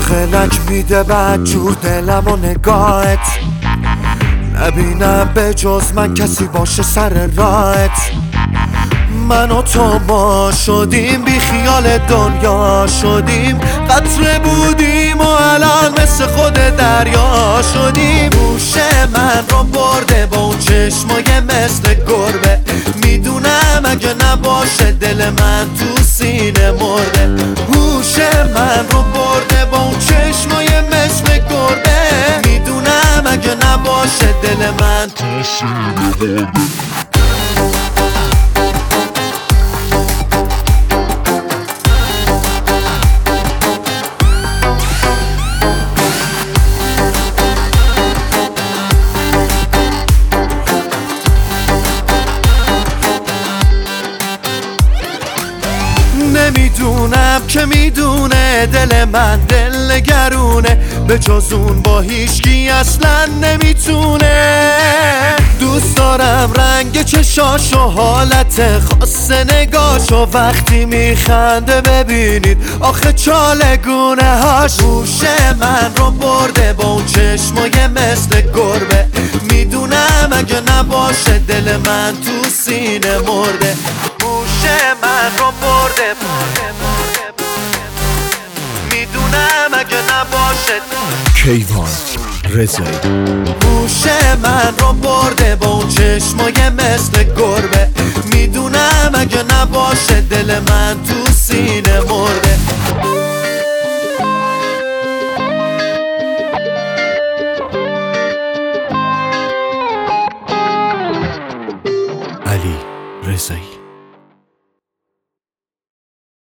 داخلک میده بدجور دلم و نگاهت، نبینم به جز من کسی باشه سر راهت. من و تو ما شدیم بی خیال دنیا شدیم، قطره بودیم و الان مثل خود دریا شدیم. گوش من رو برده با اون چشمای مثل گربه، میدونم اگه نباشه دل من تو سینه مرده. گوش من رو برده با اون چشمای مثل گربه، میدونم اگه نباشه دل من تو سینه مرده. نمیدونم که میدونه دل من دل نگرونه، به جز اون با هیچکی اصلا نمیتونه. دوست دارم رنگ چشاش و حالت خاص نگاش، و وقتی میخنده ببینید آخه چالگونه هاش. گوش من رو برده با اون چشمای مثل گربه، میدونم اگه نباشه دل من تو سینه مرده. گوش من رو برده میدونم اگه نباشه. کیوان رضایی. گوش من رو برده با اون چشمای مثل گربه، میدونم اگه نباشه دل من تو سینه مرده. علی رضایی.